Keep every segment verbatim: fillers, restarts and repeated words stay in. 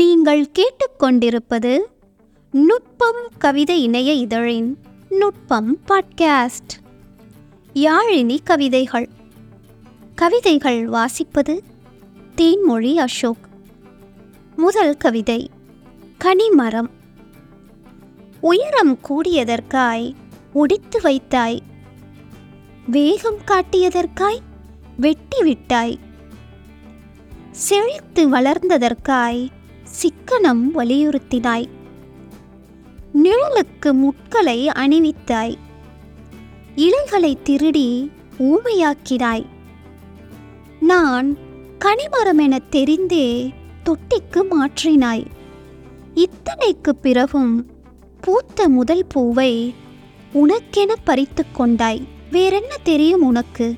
நீங்கள் கேட்டுக்கொண்டிருப்பது நுட்பம் கவிதை இணைய இதழின் நுட்பம் பாட்காஸ்ட். யாழினி கவிதைகள். கவிதைகள் வாசிப்பது தேன்மொழி அசோக். முதல் கவிதை, கனிமரம். உயரம் கூடியதற்காய் ஒடித்து வைத்தாய், வேகம் காட்டியதற்காய் வெட்டி விட்டாய், செழித்து வளர்ந்ததற்காய் சிக்கனம் வலியுறுத்தினாய், நிழலுக்கு முட்களை அணிவித்தாய், இலைகளை திருடி ஊமையாக்கினாய். நான் கனிமரம் என தெரிந்தே தொட்டிக்கு மாற்றினாய். இத்தனைக்கு பிறகும் பூத்த முதல் பூவை உனக்கென பறித்து கொண்டாய். வேறென்ன தெரியும் உனக்கு?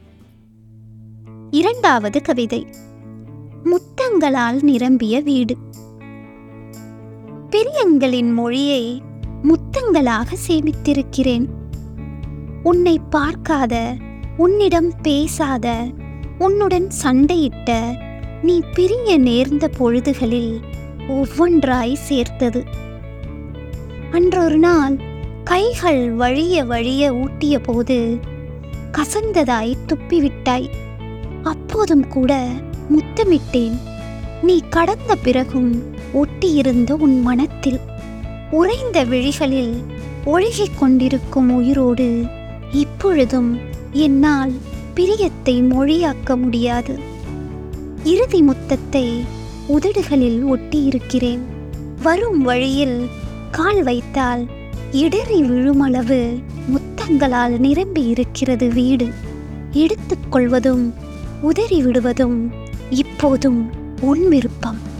இரண்டாவது கவிதை, முத்தங்களால் நிரம்பிய வீடு. பிரியங்களின் மொழியை முத்தங்களாக சேமித்திருக்கிறேன். உன்னை பார்க்காத, உன்னிடம் பேசாத, உன்னுடன் சண்டையிட்ட நீ பிரிய நேர்ந்த பொழுதுகளில் ஒவ்வொன்றாய் சேர்த்தது. அன்றொரு நாள் கைகள் வழிய வழிய ஊட்டிய போது கசந்ததாய் துப்பிவிட்டாய். அப்போதும் கூட முத்தமிட்டேன். நீ கடந்த பிறகும் ஒட்டியிருந்த உன் மனத்தில் உறைந்த விழிகளில் ஒழுகிக் கொண்டிருக்கும் உயிரோடு இப்பொழுதும் என்னால் பிரியத்தை மொழியாக்க முடியாது. இறுதி முத்தத்தை உதடுகளில் ஒட்டியிருக்கிறேன். வரும் வழியில் கால் வைத்தால் இடறி விழுமளவு முத்தங்களால் நிரம்பி இருக்கிறது வீடு. எடுத்துக்கொள்வதும் உதறி விடுவதும் இப்போதும் உன் விருப்பம்.